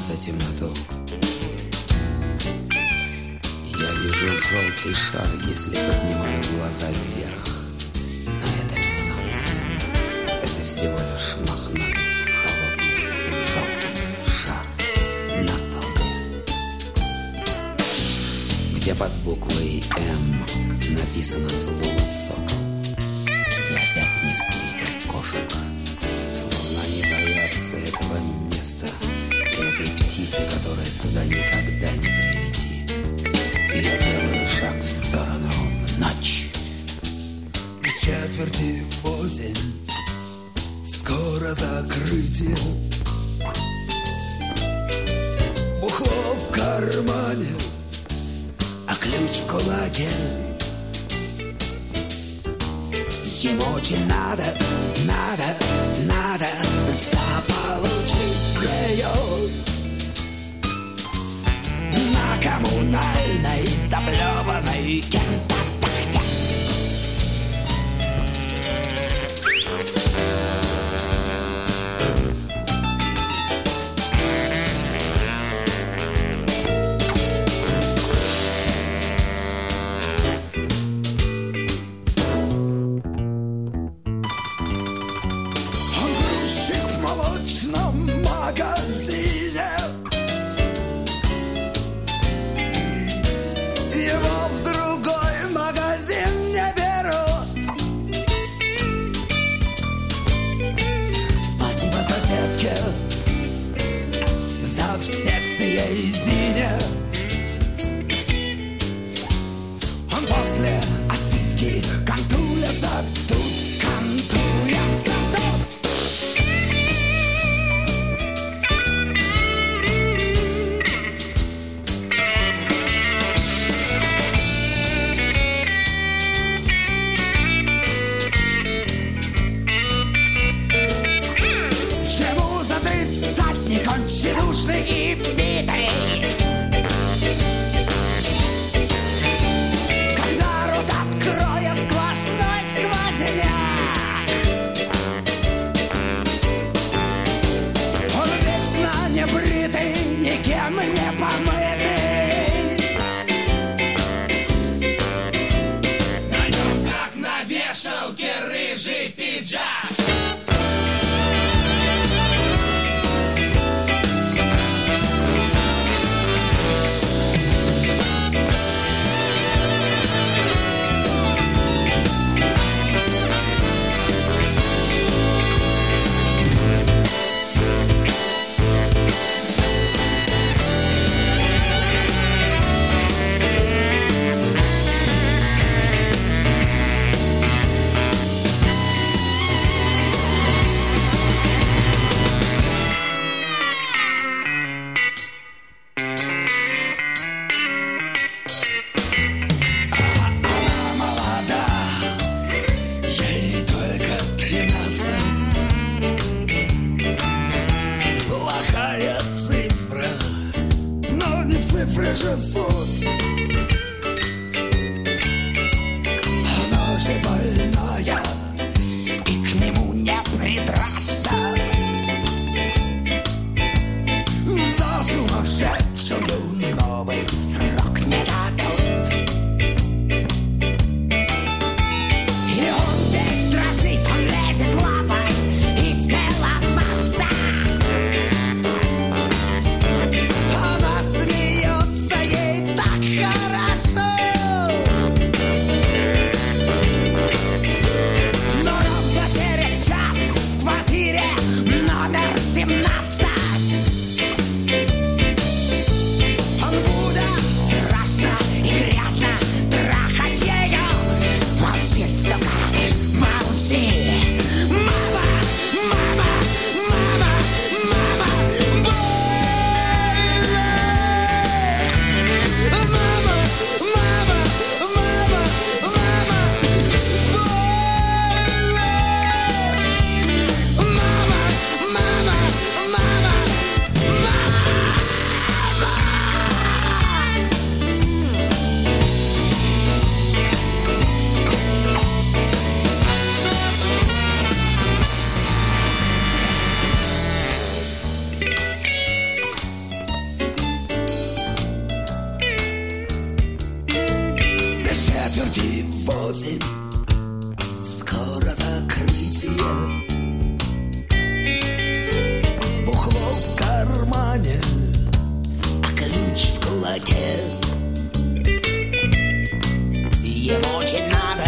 за темноту. Я вижу желтый шар, если поднимаю глаза вверх. Но это не солнце, это всего лишь мохнатый, холодный, желтый шар на столбе, где под буквой «М» написано слово «сокол». И опять не встретил кошек, словно они боятся этого места и этой птицы, которая сюда никогда не прилетит. И я делаю шаг в сторону. Ночь. Без 7:45, скоро закрытие. Бухло в кармане, а ключ в кулаке. Ему очень надо заполучить ее на коммунальной заплеванной кентатахте. 8. Скоро закрытие. Бухло в кармане, а ключ в кулаке. Ему очень надо